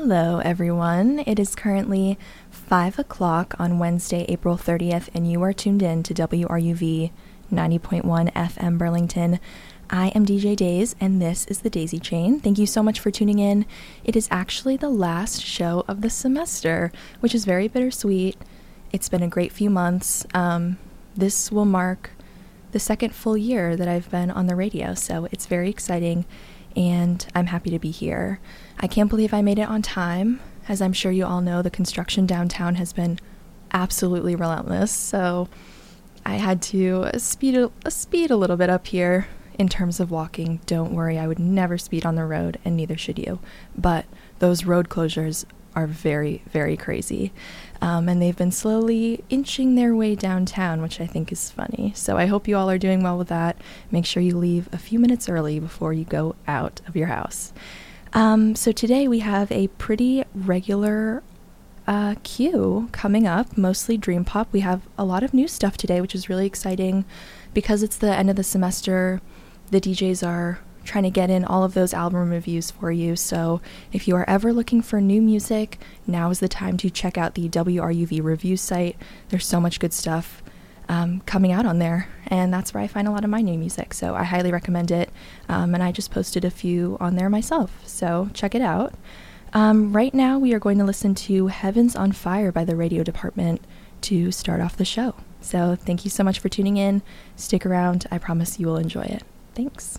Hello, everyone. It is currently 5 o'clock on Wednesday, April 30th, and you are tuned in to WRUV 90.1 FM Burlington. I am DJ Days, and this is the Daisy Chain. Thank you so much for tuning in. It is actually the last show of the semester, which is very bittersweet. It's been a great few months. This will mark the second full year that I've been on the radio, so it's very exciting, and I'm happy to be here. I can't believe I made it on time. As I'm sure you all know, the construction downtown has been absolutely relentless, so I had to speed a little bit up here in terms of walking. Don't worry, I would never speed on the road, and neither should you. But those road closures are very, very crazy. And they've been slowly inching their way downtown, which I think is funny. So I hope you all are doing well with that. Make sure you leave a few minutes early before you go out of your house. So today we have a pretty regular queue coming up, mostly Dream Pop. We have a lot of new stuff today, which is really exciting. Because it's the end of the semester, the DJs are trying to get in all of those album reviews for you. So if you are ever looking for new music, now is the time to check out the WRUV review site. There's so much good stuff coming out on there, and that's where I find a lot of my new music. So I highly recommend it, and I just posted a few on there myself, so check it out. Right now we are going to listen to Heaven's on Fire by the Radio Department to start off the show. So thank you so much for tuning in. Stick around. I promise you will enjoy it. Thanks.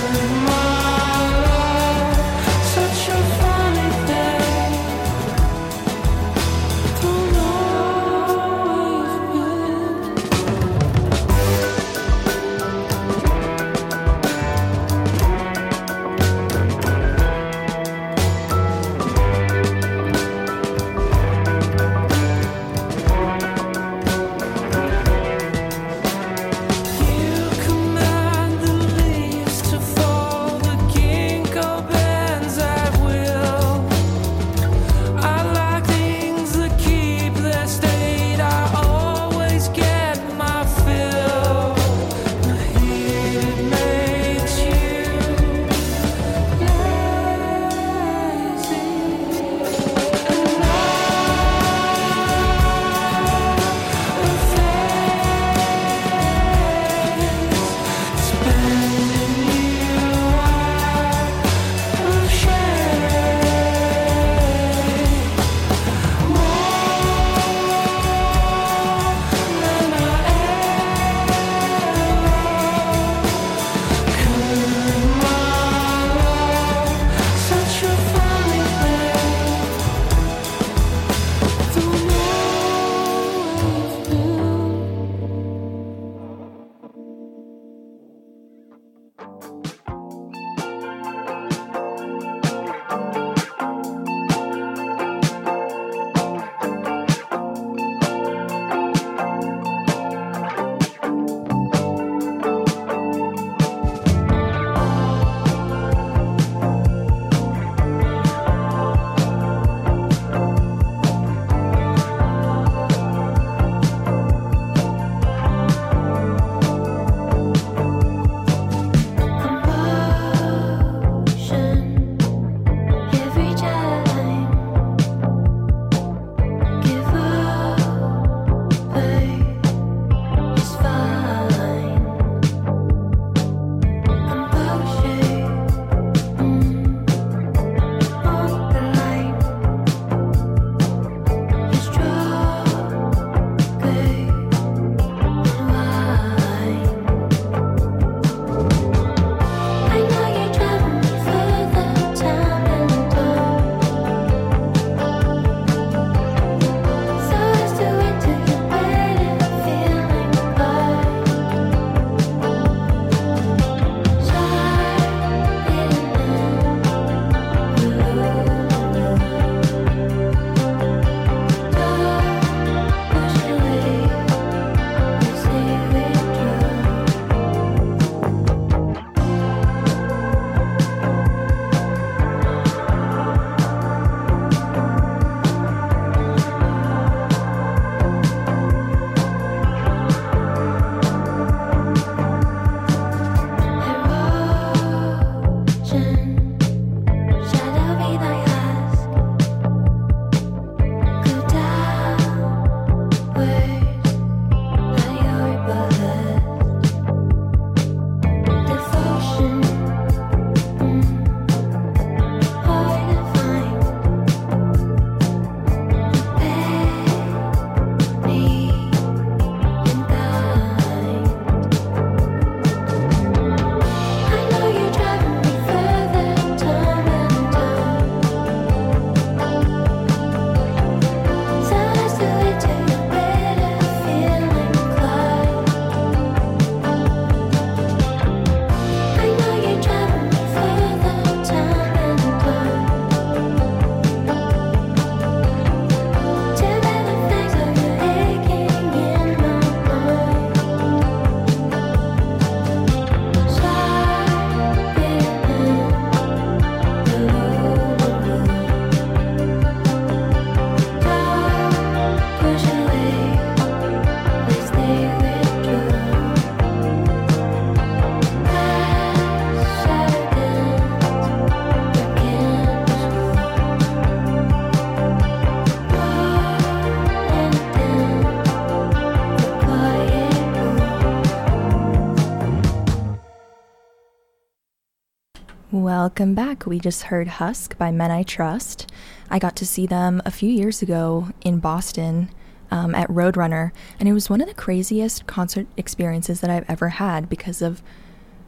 Welcome back. We just heard Husk by Men I Trust. I got to see them a few years ago in Boston at Roadrunner, and it was one of the craziest concert experiences that I've ever had because of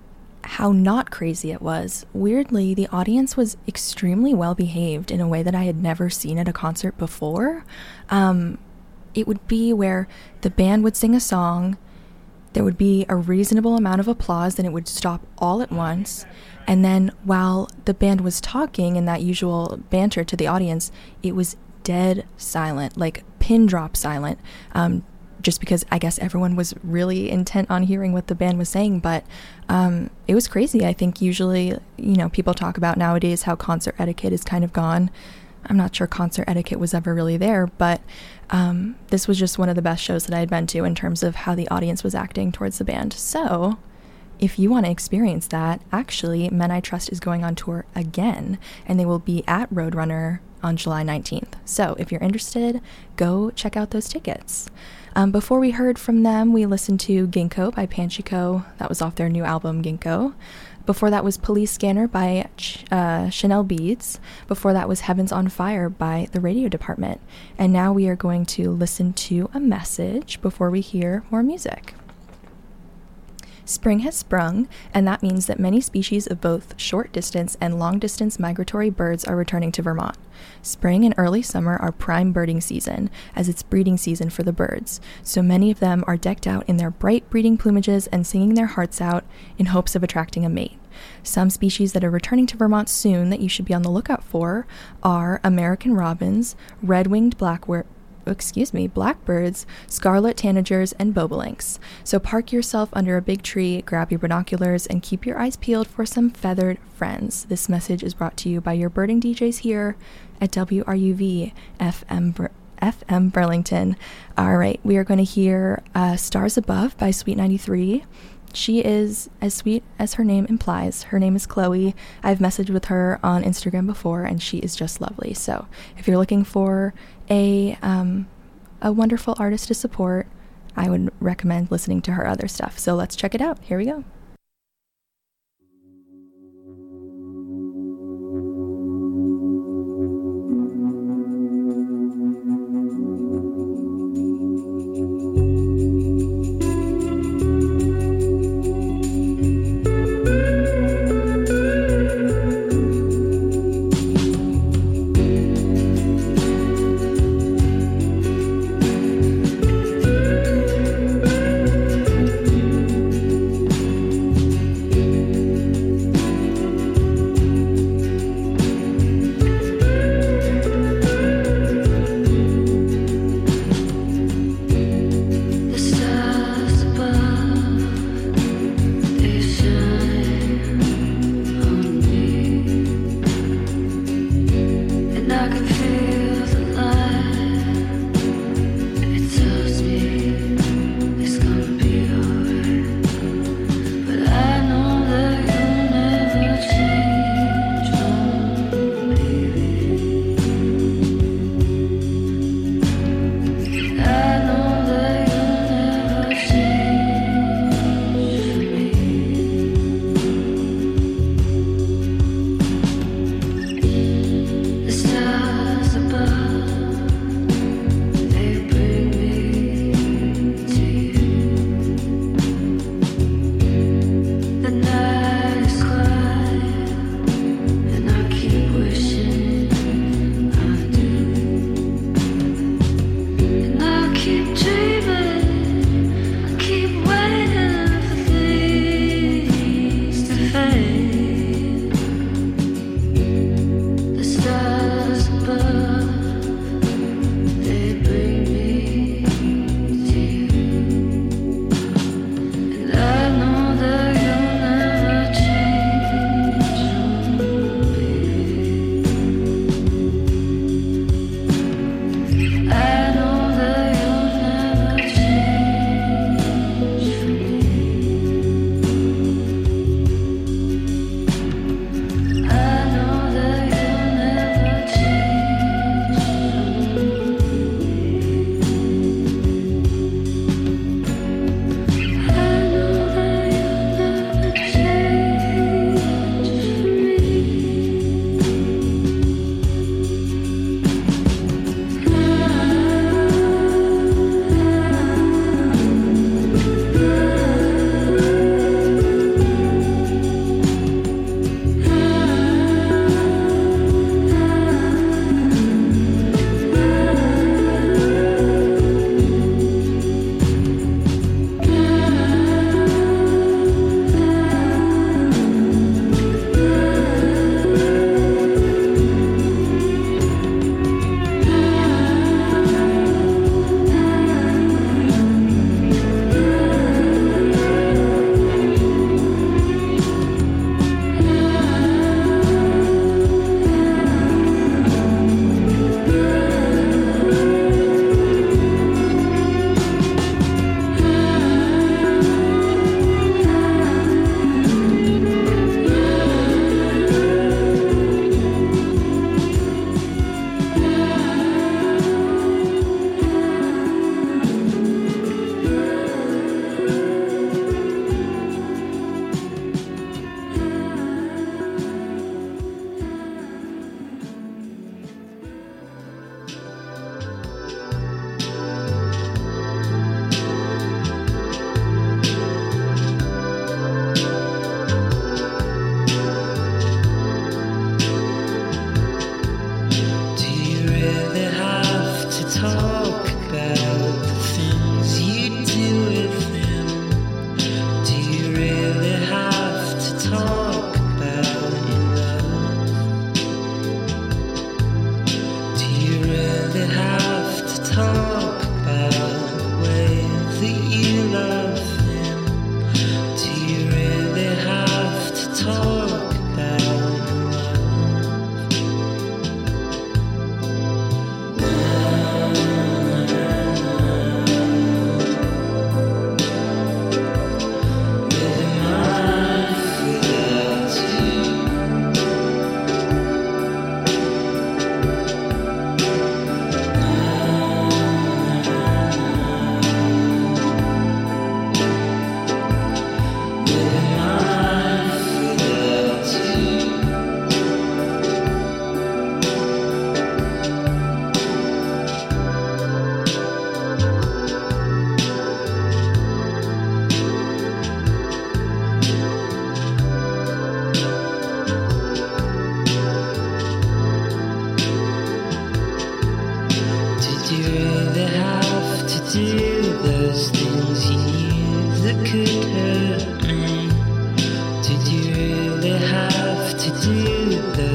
how not crazy it was. Weirdly, the audience was extremely well behaved in a way that I had never seen at a concert before. It would be where the band would sing a song, there would be a reasonable amount of applause, then it would stop all at once. And then while the band was talking in that usual banter to the audience, it was dead silent, like pin drop silent. Just because I guess everyone was really intent on hearing what the band was saying, but it was crazy. I think usually, people talk about nowadays how concert etiquette is kind of gone. I'm not sure concert etiquette was ever really there, but this was just one of the best shows that I had been to in terms of how the audience was acting towards the band. So if you want to experience that, actually, Men I Trust is going on tour again, and they will be at Roadrunner on July 19th. So if you're interested, go check out those tickets. Before we heard from them, we listened to Ginkgo by Panchiko. That was off their new album, Ginkgo. Before that was Police Scanner by Chanel Beads. Before that was Heavens on Fire by The Radio Department. And now we are going to listen to a message before we hear more music. Spring has sprung, and that means that many species of both short-distance and long-distance migratory birds are returning to Vermont. Spring and early summer are prime birding season, as it's breeding season for the birds, so many of them are decked out in their bright breeding plumages and singing their hearts out in hopes of attracting a mate. Some species that are returning to Vermont soon that you should be on the lookout for are American robins, red-winged blackbirds, scarlet tanagers, and bobolinks. So park yourself under a big tree, grab your binoculars, and keep your eyes peeled for some feathered friends. This message is brought to you by your birding DJs here at WRUV FM Burlington. All right, we are going to hear Stars Above by Sweet 93. She is as sweet as her name implies. Her name is Chloe. I've messaged with her on Instagram before, and she is just lovely. So if you're looking for a wonderful artist to support, I would recommend listening to her other stuff. So let's check it out. Here we go.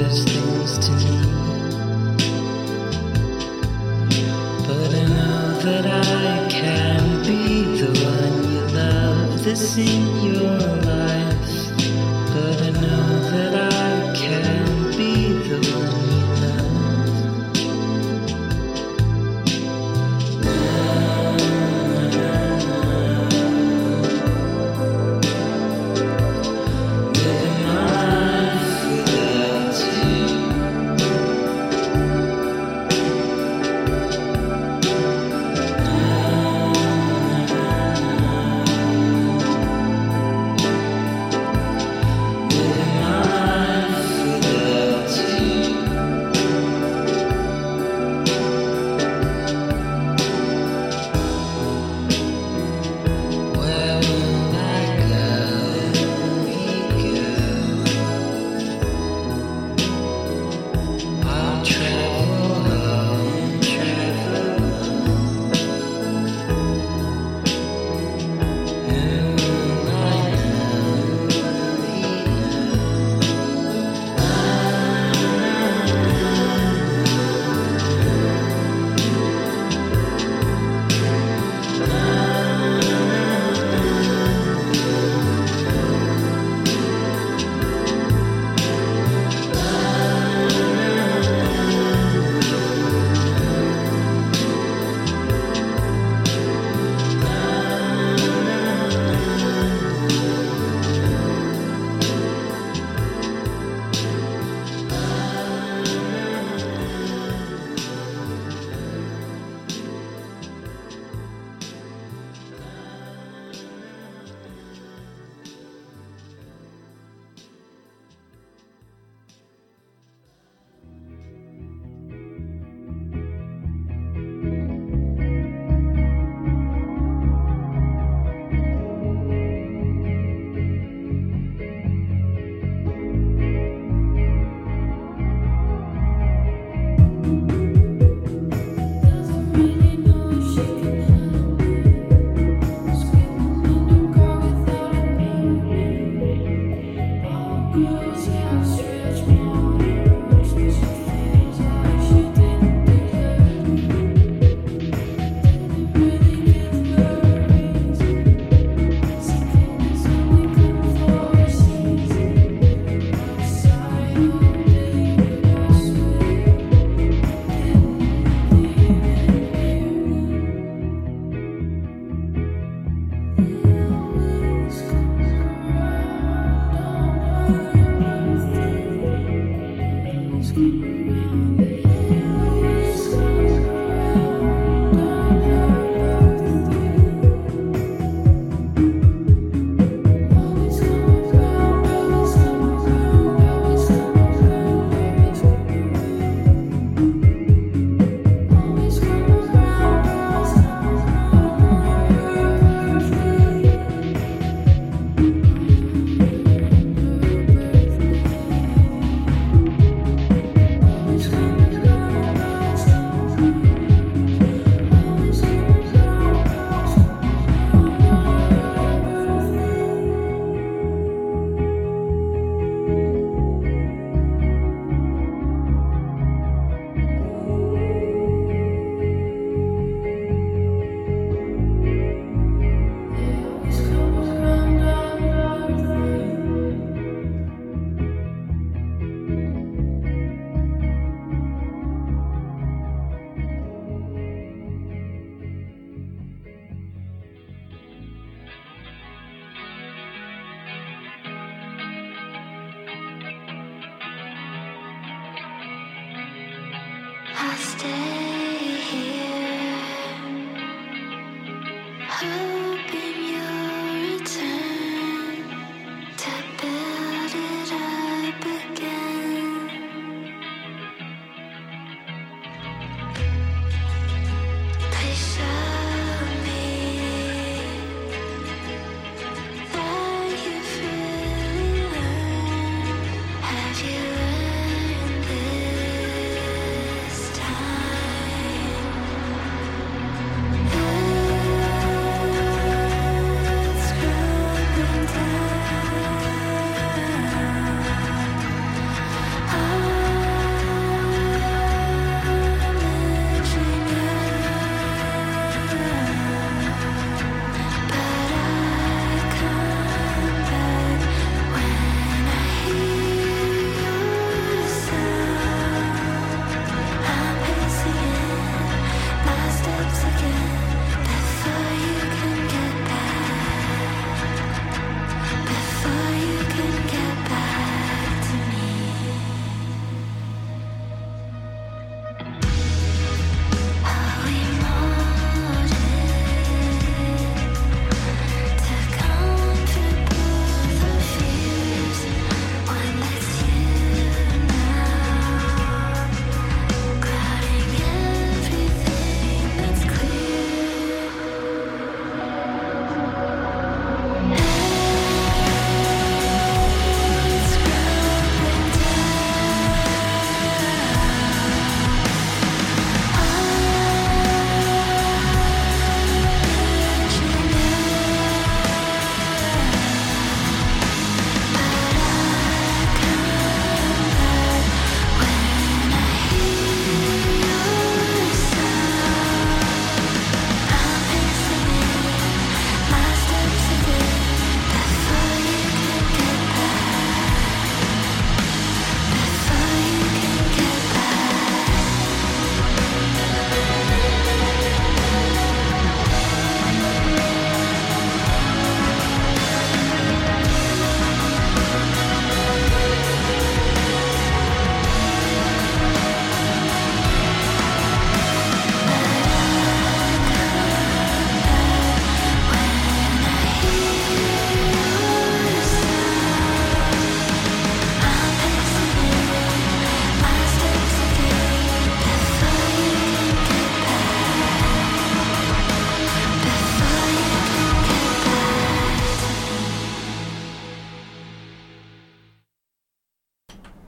those things to me. But I know that I can be the one you love that's in your life. But I know that I can be the one you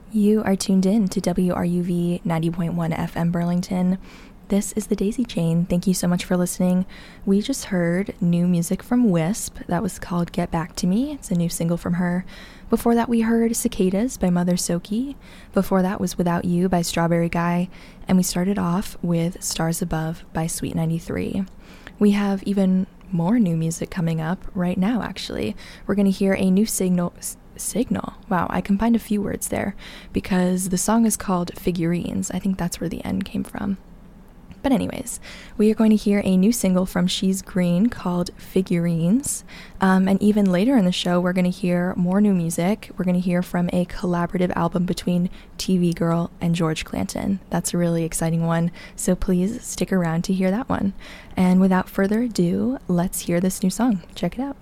You are tuned in to WRUV 90.1 FM Burlington. This is the Daisy Chain. Thank you so much for listening. We just heard new music from Wisp that was called Get Back to Me. It's a new single from her. Before that, we heard Cicadas by Mother Soki. Before that was Without You by Strawberry Guy. And we started off with Stars Above by Sweet 93. We have even more new music coming up right now, actually. We're going to hear a new Signal. Wow, I combined a few words there because the song is called Figurines. I think that's where the N came from. But anyways, we are going to hear a new single from She's Green called Figurines. And even later in the show, we're going to hear more new music. We're going to hear from a collaborative album between TV Girl and George Clanton. That's a really exciting one, so please stick around to hear that one. And without further ado, let's hear this new song. Check it out.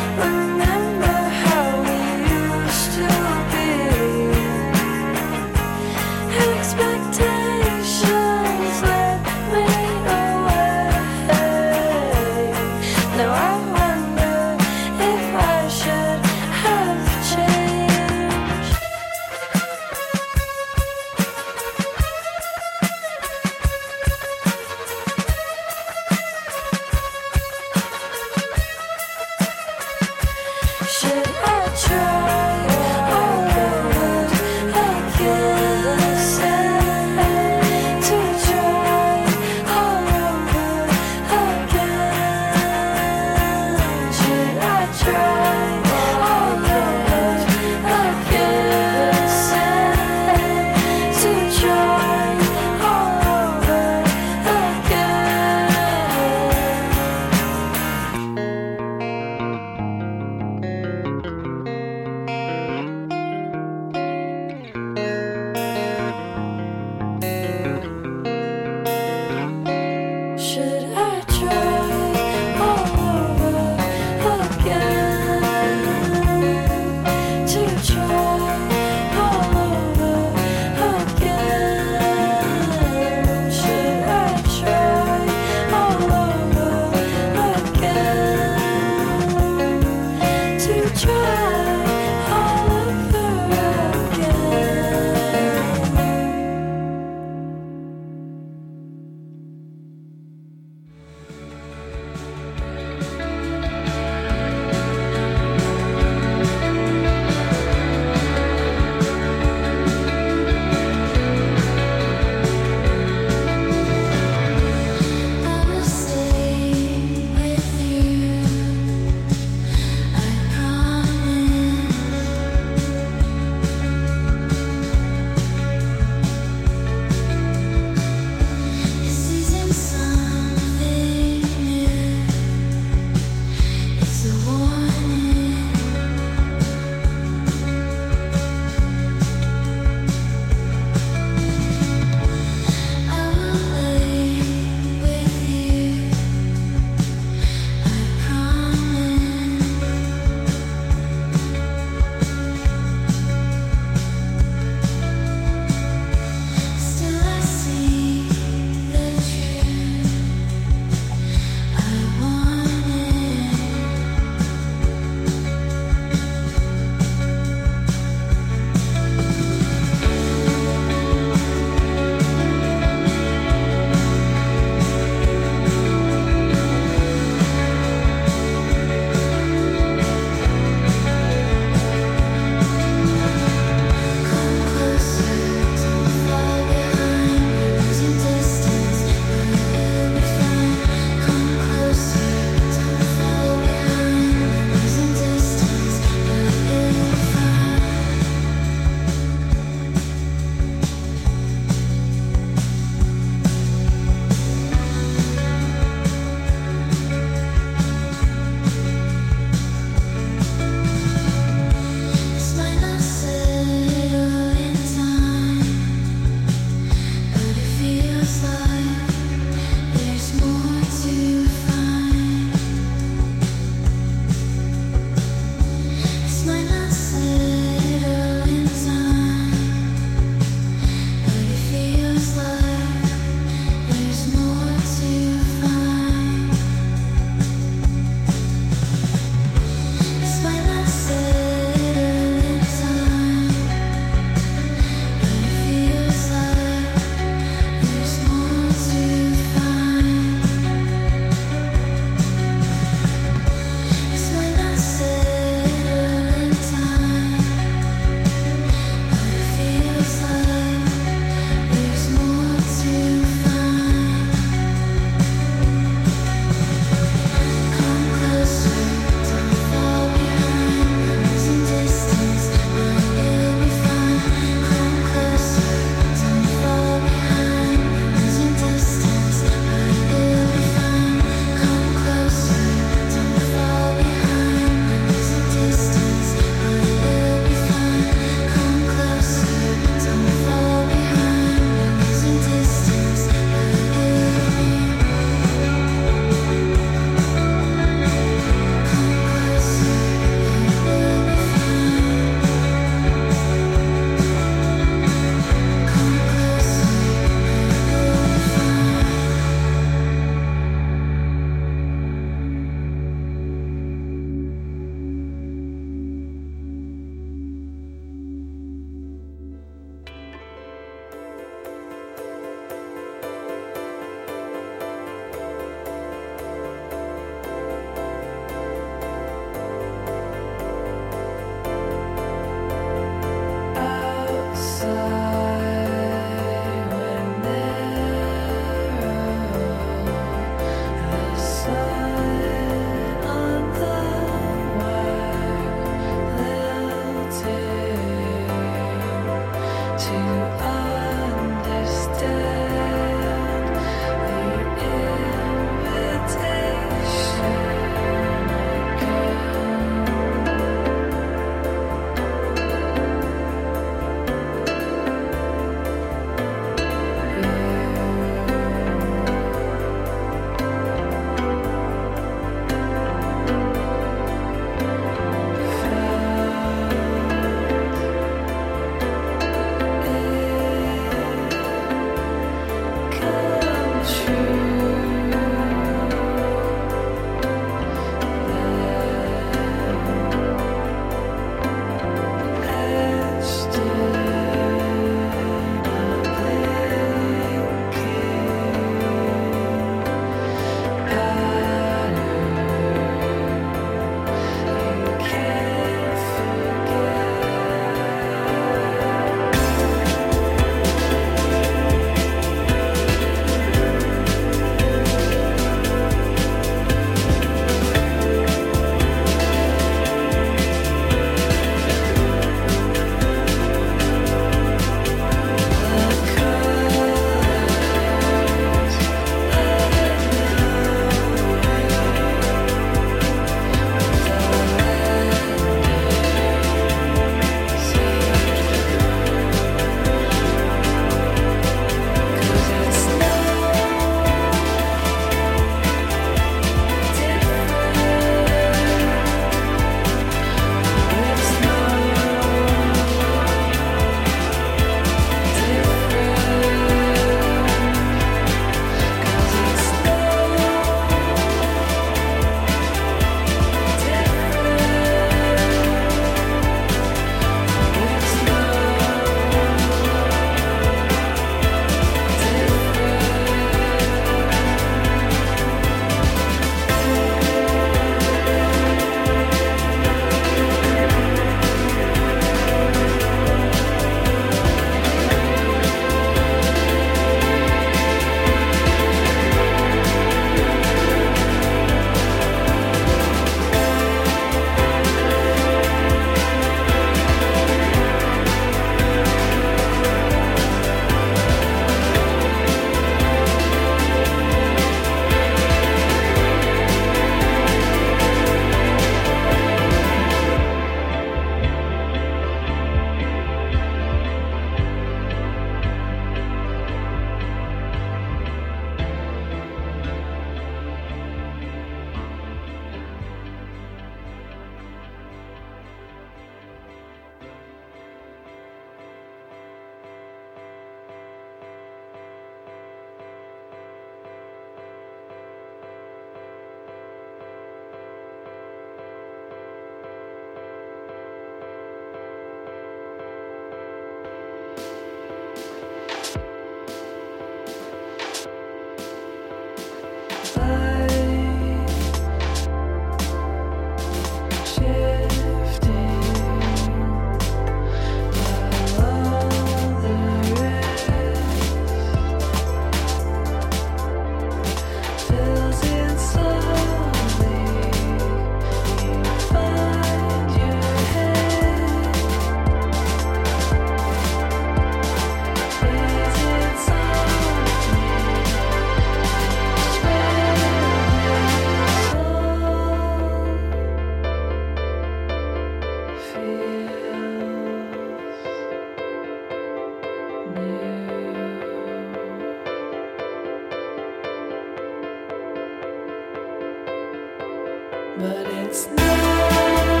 but it's not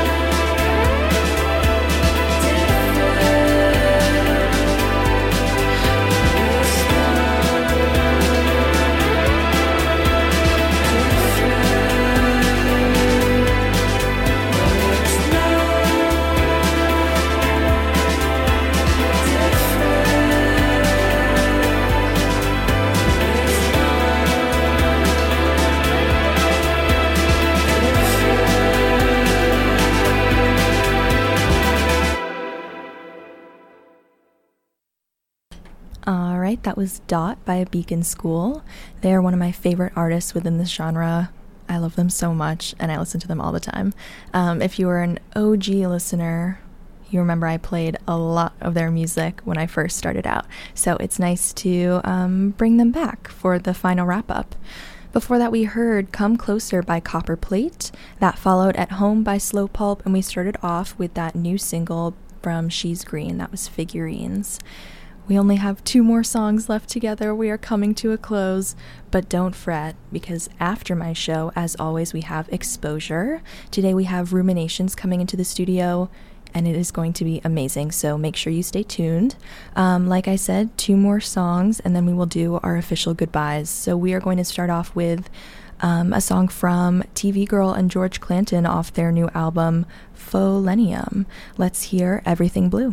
Alright, that was Dot by Beacon School. They are one of my favorite artists within this genre. I love them so much, and I listen to them all the time. If you are an OG listener, you remember I played a lot of their music when I first started out, so it's nice to bring them back for the final wrap-up. Before that, we heard Come Closer by Copperplate. That followed At Home by Slow Pulp, and we started off with that new single from She's Green. That was Figurines. We only have 2 more songs left together. We are coming to a close, but don't fret, because after my show, as always, we have Exposure. Today we have Ruminations coming into the studio, and it is going to be amazing, so make sure you stay tuned. Like I said, 2 more songs, and then we will do our official goodbyes. So we are going to start off with a song from TV Girl and George Clanton off their new album, Folenium. Let's hear Everything Blue.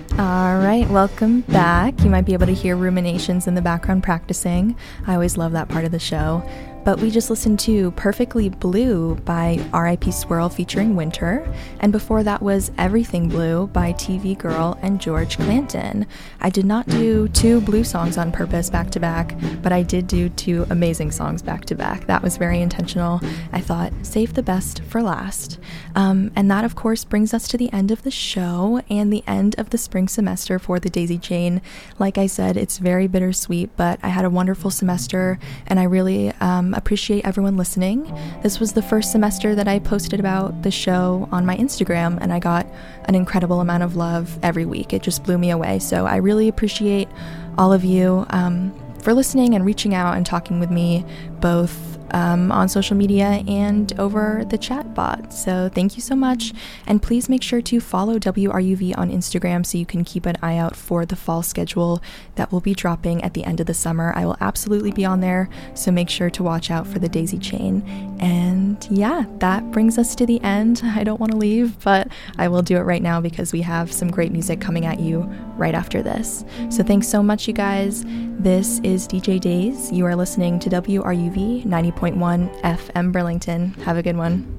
All right, welcome back. You might be able to hear ruminations in the background practicing. I always love that part of the show. But we just listened to Perfectly Blue by R.I.P. Squirrel featuring Winter, and before that was Everything Blue by TV Girl and George Clanton. I did not do two blue songs on purpose back to back, but I did do two amazing songs back to back. That was very intentional. I thought, save the best for last. And that, of course, brings us to the end of the show and the end of the spring semester for the Daisy Chain. Like I said, it's very bittersweet, but I had a wonderful semester, and I really appreciate everyone listening. This was the first semester that I posted about the show on my Instagram, and I got an incredible amount of love every week. It just blew me away. So I really appreciate all of you for listening and reaching out and talking with me, both on social media and over the chat bot. So thank you so much, and please make sure to follow WRUV on Instagram so you can keep an eye out for the fall schedule that will be dropping at the end of the summer. I will absolutely be on there, so make sure to watch out for the Daisy Chain. And yeah, that brings us to the end. I don't want to leave, but I will do it right now because we have some great music coming at you right after this. So thanks so much, you guys. This is DJ Days. You are listening to WRUV 90.1 FM Burlington. Have a good one.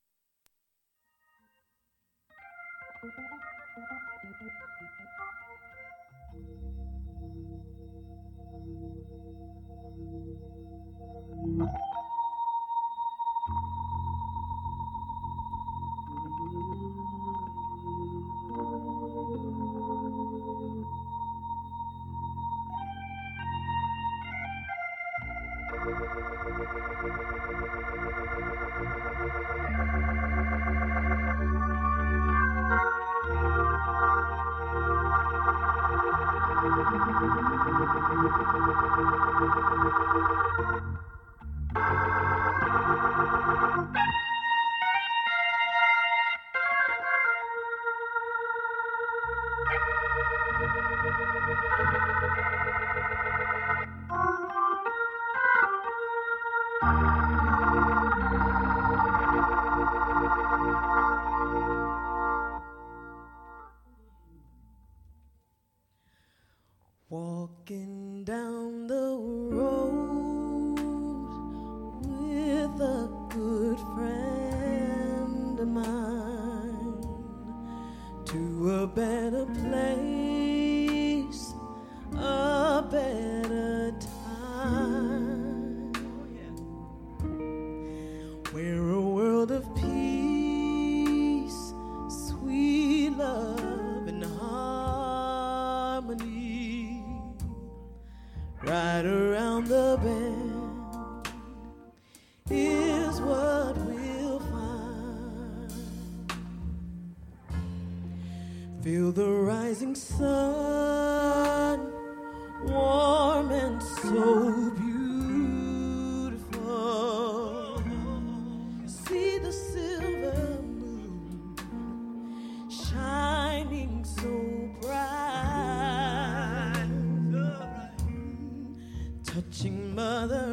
Walking down the road with a good friend of mine to a better place, a better time, where a world of peace, sweet love and harmony, right around the bend is what we'll find. Feel the rising sun, warm and so beautiful. See the silver moon shining so bright, touching Mother